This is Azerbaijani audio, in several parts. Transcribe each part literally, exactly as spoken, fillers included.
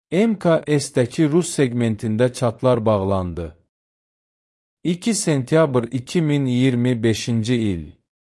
M K S'dəki Rus segmentində çatlar bağlandı. iki sentyabr iki min iyirmi beşinci il.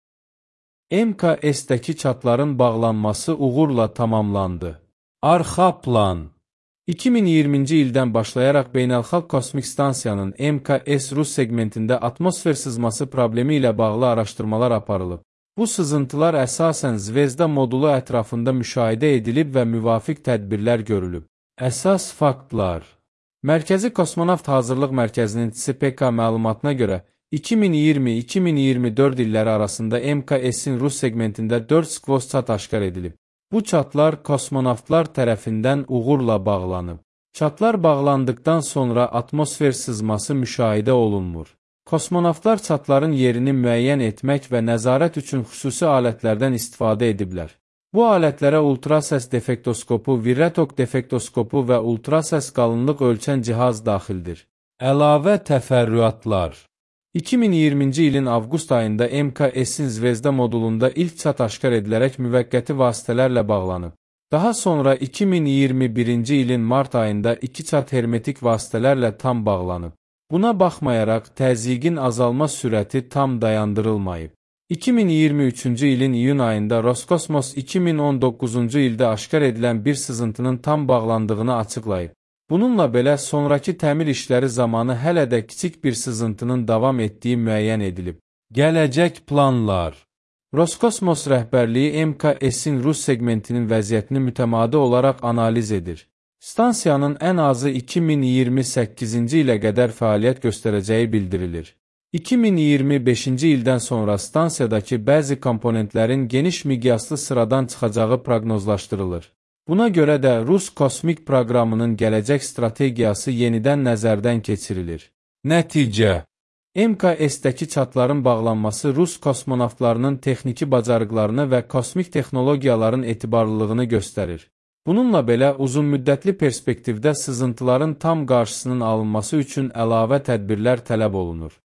M K S'dəki çatların bağlanması uğurla tamamlandı. Arxa plan. iki min iyirminci ildən başlayaraq Beynəlxalq Kosmik Stansiyanın M K S Rus segmentində atmosfer sızması problemi ilə bağlı araşdırmalar aparılıb. Bu sızıntılar əsasən Zvezda modulu ətrafında müşahidə edilib və müvafiq tədbirlər görülüb. Əsas faktlar. Mərkəzi Kosmonavt Hazırlıq Mərkəzinin S P K məlumatına görə, iki min iyirmi iki min iyirmi dörd illəri arasında M K S'in Rus segmentində dörd skvoz çat aşkar edilib. Bu çatlar kosmonavtlar tərəfindən uğurla bağlanıb. Çatlar bağlandıqdan sonra atmosfer sızması müşahidə olunmur. Kosmonavtlar çatların yerini müəyyən etmək və nəzarət üçün xüsusi alətlərdən istifadə ediblər. Bu alətlərə ultrasəs defektoskopu, Virretok defektoskopu və ultrasəs qalınlıq ölçən cihaz daxildir. Əlavə təfərrüatlar. iki min iyirminci ilin avqust ayında M K S'in Zvezda modulunda ilk çat aşkar edilərək müvəqqəti vasitələrlə bağlanıb. Daha sonra iki min iyirmi birinci ilin mart ayında iki çat hermetik vasitələrlə tam bağlanıb. Buna baxmayaraq, təzyiqin azalma sürəti tam dayandırılmayıb. iki min iyirmi üçüncü ilin iyun ayında Roskosmos iki min on doqquzuncu ildə aşkar edilən bir sızıntının tam bağlandığını açıqlayıb. Bununla belə, sonraki təmir işləri zamanı hələ də kiçik bir sızıntının davam etdiyi müəyyən edilib. Gələcək planlar. Roskosmos rəhbərliyi M K S'in Rus segmentinin vəziyyətini mütəmadi olaraq analiz edir. Stansiyanın ən azı iki min iyirmi səkkizinci ilə qədər fəaliyyət göstərəcəyi bildirilir. iki min iyirmi beşinci ildən sonra stansiyadakı bəzi komponentlərin geniş miqyaslı sıradan çıxacağı proqnozlaşdırılır. Buna görə də Rus kosmik proqramının gələcək strategiyası yenidən nəzərdən keçirilir. Nəticə. M K S'dəki çatların bağlanması Rus kosmonavtlarının texniki bacarıqlarını və kosmik texnologiyaların etibarlılığını göstərir. Bununla belə, uzunmüddətli perspektivdə sızıntıların tam qarşısının alınması üçün əlavə tədbirlər tələb olunur.